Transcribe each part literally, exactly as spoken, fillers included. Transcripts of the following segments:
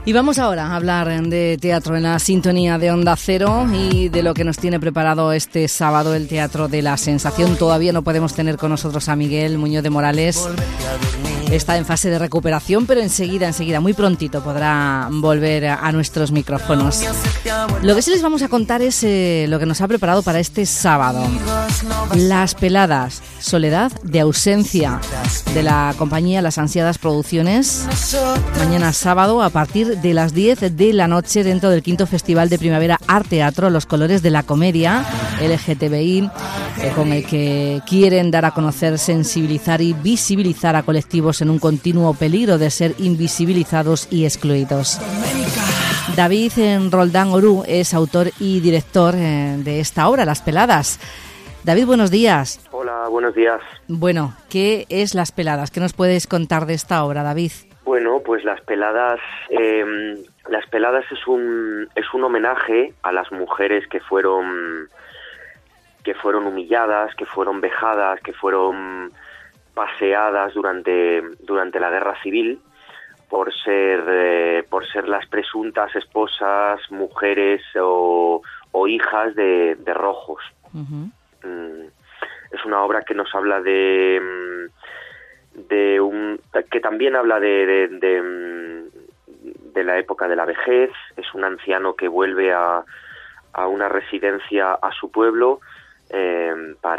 Y vamos ahora a hablar de teatro en la sintonía de Onda Cero y de lo que nos tiene preparado este sábado el Teatro de la Sensación. Todavía no podemos tener con nosotros a Miguel Muñoz de Morales. Está en fase de recuperación, pero enseguida, enseguida, muy prontito podrá volver a nuestros micrófonos. Lo que sí les vamos a contar es eh, lo que nos ha preparado para este sábado. Las Peladas, Soledad de Ausencia, de la compañía Las Ansiadas Producciones. Mañana sábado a partir de las diez de la noche dentro del quinto Festival de Primavera Art Teatro, Los Colores de la Comedia L G T B I, eh, con el que quieren dar a conocer, sensibilizar y visibilizar a colectivos en un continuo peligro de ser invisibilizados y excluidos. David Roldán Orú es autor y director eh, de esta obra, Las Peladas. David, buenos días. Hola, buenos días. Bueno, ¿qué es Las Peladas? ¿Qué nos puedes contar de esta obra, David? Bueno, pues Las Peladas, eh, Las Peladas es un es un homenaje a las mujeres que fueron que fueron humilladas, que fueron vejadas, que fueron paseadas durante durante la Guerra Civil por ser eh, por ser las presuntas esposas, mujeres o, o hijas de, de rojos. Uh-huh. Mm, es una obra que nos habla de de un que también habla de, de, de, de la época de la vejez. Es un anciano que vuelve a, a una residencia a su pueblo eh,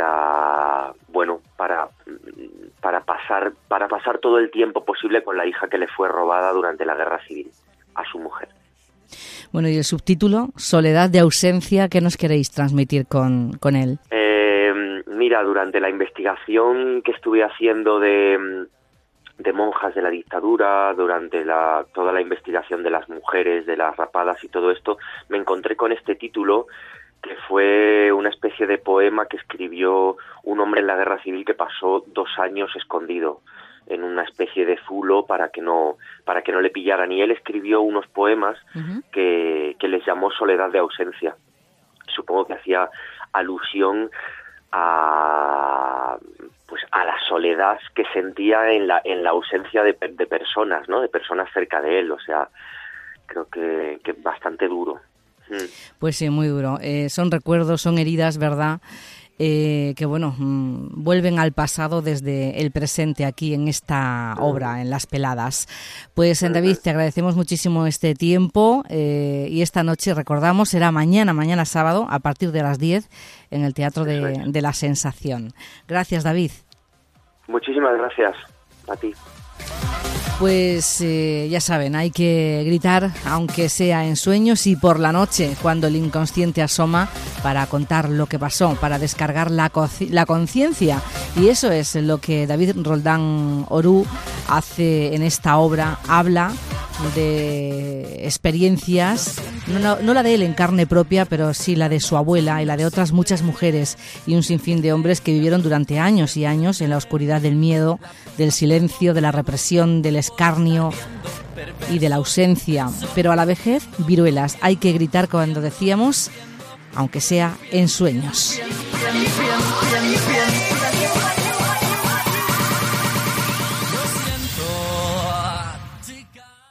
para bueno para para pasar para pasar todo el tiempo posible con la hija que le fue robada durante la Guerra Civil a su mujer. Bueno, y el subtítulo, Soledad de Ausencia, ¿qué nos queréis transmitir con, con él? Eh, mira, durante la investigación que estuve haciendo de, de monjas de la dictadura, durante la, toda la investigación de las mujeres, de las rapadas y todo esto, me encontré con este título, que fue una especie de poema que escribió un hombre en la Guerra Civil que pasó dos años escondido en una especie de zulo para que no para que no le pillaran, y él escribió unos poemas uh-huh. que, que les llamó Soledad de Ausencia. Supongo que hacía alusión a pues a la soledad que sentía en la en la ausencia de, de personas, ¿no? De personas cerca de él. O sea, creo que, que bastante duro. Pues sí, muy duro. Eh, son recuerdos, son heridas, ¿verdad? Eh, que bueno, mmm, vuelven al pasado desde el presente aquí en esta obra, en Las Peladas. Pues David, te agradecemos muchísimo este tiempo eh, y esta noche, recordamos, será mañana, mañana sábado, a partir de las diez, en el Teatro de, de la Sensación. Gracias, David. Muchísimas gracias a ti. Pues eh, ya saben, hay que gritar, aunque sea en sueños y por la noche, cuando el inconsciente asoma, para contar lo que pasó, para descargar la, co- la conciencia. Y eso es lo que David Roldán Orú hace en esta obra. Habla de experiencias, no, no, no la de él en carne propia, pero sí la de su abuela y la de otras muchas mujeres y un sinfín de hombres que vivieron durante años y años en la oscuridad del miedo, del silencio, de la represión, del escarnio y de la ausencia. Pero a la vejez, viruelas. Hay que gritar, cuando decíamos, aunque sea en sueños. Bien, bien, bien, bien.